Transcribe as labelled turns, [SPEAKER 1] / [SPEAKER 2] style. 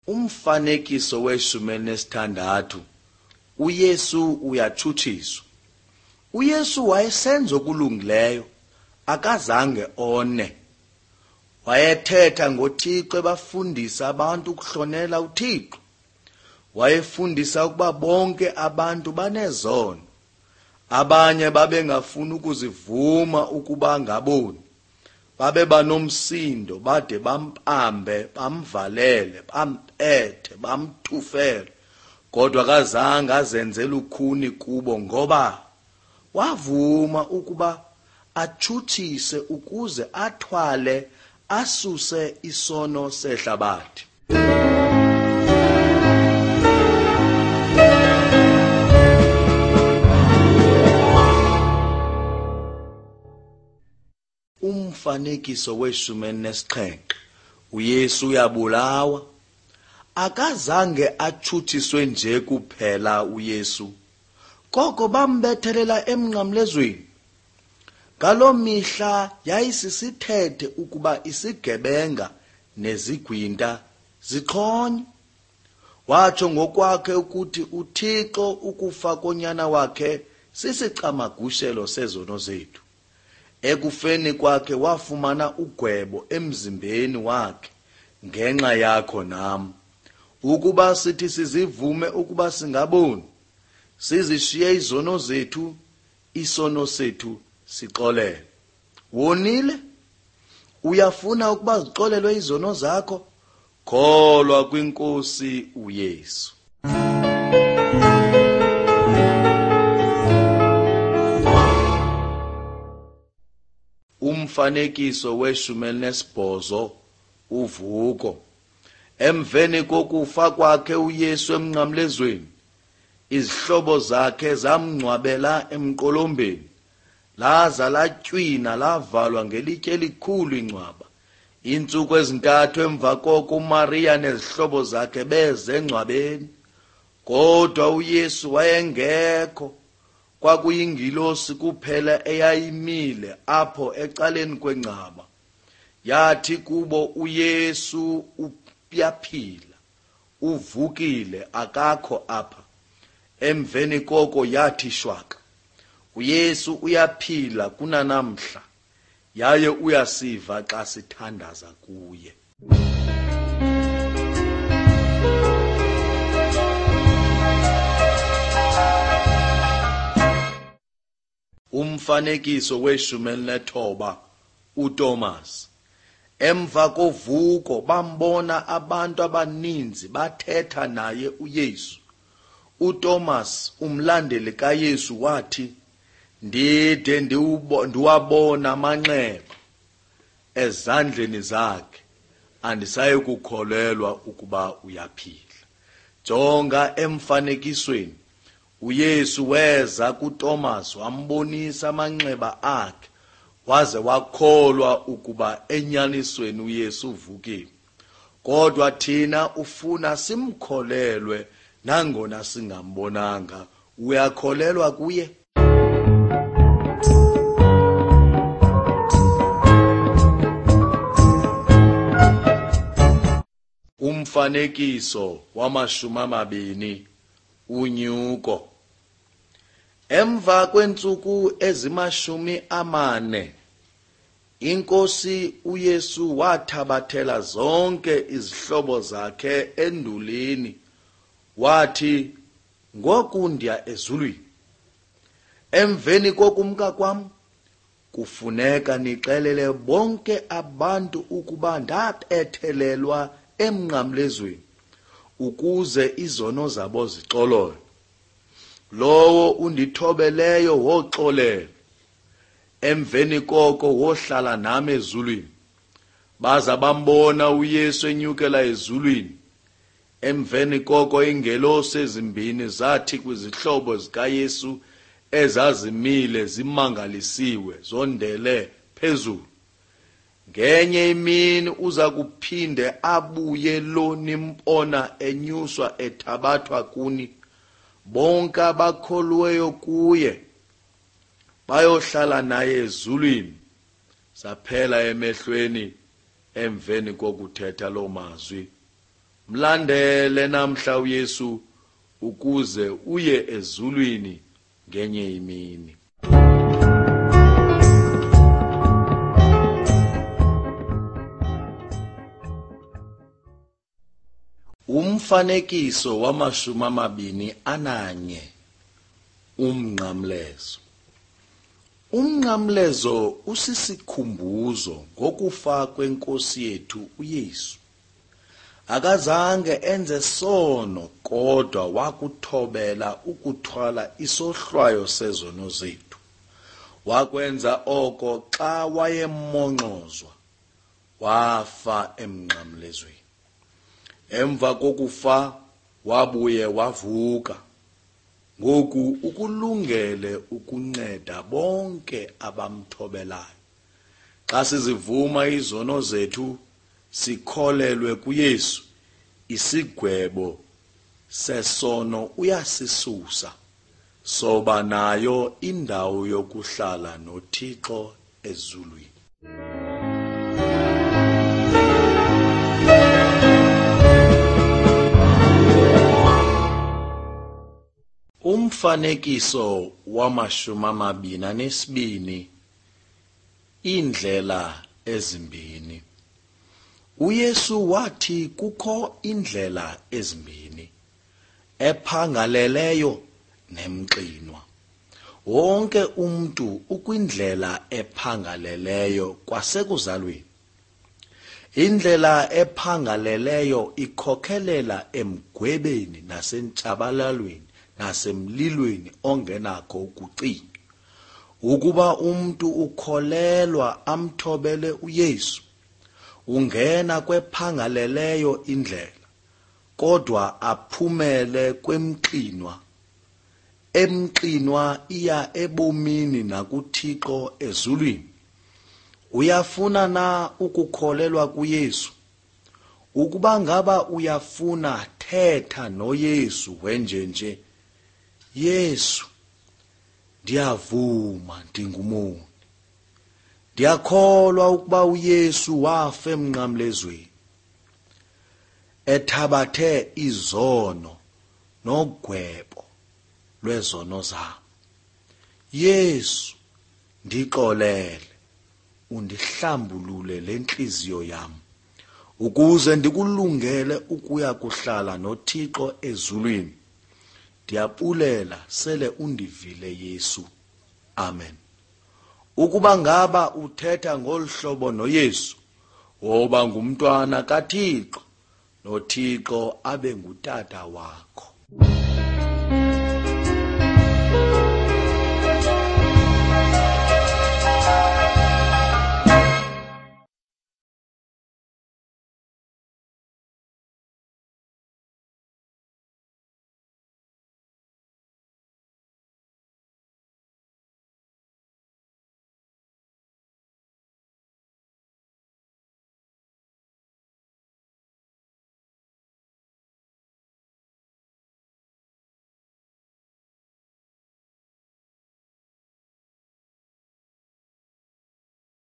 [SPEAKER 1] Umfanekiso we-16 uYesu uyatshuthiswa. uYesu wayesenza okulungileyo, akazange one. Wayethetha ngoThixo ebafundisa abantu ukuhlonela uThixo. Wayefundisa ukuba bonke abantu banezono. Abanye babengafuni ukuzivuma ukuba ngaboni. Babe banomsindo bade bampambe, bamvalele, bampethe, bamthufele. Kodwa kazange azenzele ukhuni kubo ngoba wavuma ukuba atshuthise ukuze athwale asuse isono sehlabathi. Umfanekiso we-17 uYesu uyabulawa. Akazange atshuthiswe nje kuphela uYesu, koko bambethelela emnqamlezweni. Ngaloo mihla yayisisithethe ukuba isigebenga nezigwinta zixhonywe. Watsho ngokwakhe ukuthi uThixo ukufa konyana wakhe sisicamagushelo sezono zethu. Ekufeni kwakhe wafumana ugwebo emzimbeni wakhe ngenxa yakho nam, ukuba sithi sizivume ukuba singaboni, sizishiye izono zethu, isono sethu sixolele. Wonile? Uyafuna ukuba zixolelwe izono zakho? Kholwa kwiNkosi uYesu. Umfanekiso we-18 uvuko. Emveni kokufa kwakhe uYesu emnqamlezweni, izihlobo zakhe zamngcwabela emqolombeni. Laza latywina lavalwa ngelitye elikhulu ingcwaba. Iintsuku ezintathu emva koko uMariya nezihlobo zakhe beze engcwabeni. Kodwa uYesu wayengekho. Kwakuyingilosi kuphela eyayimile apho ecaleni kwengcwaba. Yathi kubo, uYesu uyaphila, uvukile, akakho apha. Emveni koko yathi shwaka, uYesu uyaphila kunanamhla, yaye uyasiva xa sithandaza kuye. Umfanekiso we-19 uThomas. Emva kovuko bambona abantu abaninzi bathetha naye uYesu. uThomas, umlandeli kaYesu, wathi, ndide ndiwabona amanxeba ezandleni zakhe, andisayi kukholelwa ukuba uyaphila. Jonga emfanekisweni. uYesu weza kuThomas wambonisa amanxeba akhe, waze wakholwa ukuba enyanisweni uYesu uvukile. Kodwa thina ufuna simkholelwe nangona singambonanga. Uyakholelwa kuye? Umfanekiso wama-20 unyuko. Emva kweentsuku ezima-40, iNkosi uYesu wathabathela zonke izihlobo zakhe endulini. Wathi, ngoku ndiya ezulwini. Emveni kokumka kwam, kufuneka nixelele bonke abantu ukuba ndapethelelwa emnqamlezweni, ukuze izono zabo zixolwe. Lowo undithobeleyo woxolelwa. Emveni koko wohlala nam ezulwini. Baza bambona uYesu enyukela ezulwini. Emveni koko iingelosi ezimbini zathi kwizihlobo zikaYesu ezazimile zimangalisiwe, zondele phezulu, ngenye imini uza kuphinde abuye lo nimbona enyuswa ethabathwa kuni. Bonke abakholweyo kuye bayohlala naye ezulwini. Saphela emehlweni emveni kokuthetha loo mazwi, Mlandele namhla uYesu ukuze uye ezulwini ngenye imini. Umfanekiso wama-21. Umnqamlezo. Umnqamlezo usisikhumbuzo ngokufa kwenkosi yethu uYesu. Akazange enze sono kodwa wakuthobela ukuthwala isohlwayo sezono zethu. Wakwenza oko xa wayemonqozwa, wafa emnqamlezweni. Emva kokufa wabuye wavuka. Ngoku ukulungele ukunceda bonke abamthobelayo. Xa sizivuma izono zethu, sikholelwe kuYesu, isigwebo sesono uyasisusa, soba nayo indawo yokuhlala noThixo ezulwini. Umfanekiso wama-22. Iindlela ezimbini. uYesu wathi kukho indlela ezimbini, ephangaleleyo nemxinwa. Wonke umntu ukwindlela ephangaleleyo kwasekuzalweni. Indlela ephangaleleyo ikhokhelela emgwebeni nasentshabalalweni nasemlilweni ongenakho ukucinywa. Ukuba umntu ukholelwa amthobele uYesu, ungena kwephangaleleyo indlela, kodwa aphumele kwemxinwa. Emxinwa iya ebomini nakuThixo ezulwini. Uyafuna na ukukholelwa kuYesu? Ukuba ngaba uyafuna, thetha noYesu wenjenje: Yesu, ndiyavuma ndingumoni. Ndiyakholwa ukuba uYesu wafa emnqamlezweni, ethabathe izono nogwebo lwezono zam. Yesu, ndixolele, undihlambulule lenhliziyo yam, ukuze ndikulungele ukuya kuhlala noThixo ezulwini. Ndiyabulela sele undivile Yesu. Amen. Ukuba ngaba uthetha ngolu hlobo noYesu, woba ngumntwana kaThixo, noThixo abe ngutata wakho.